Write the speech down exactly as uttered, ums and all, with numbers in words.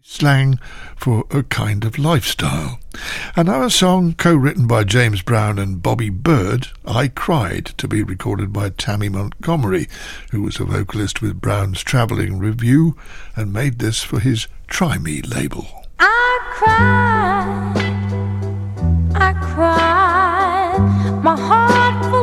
Slang for a kind of lifestyle. And our song, co-written by James Brown and Bobby Bird, I Cried, to be recorded by Tammy Montgomery, who was a vocalist with Brown's Travelling Review and made this for his Try Me label. I cried, I cried, my heart full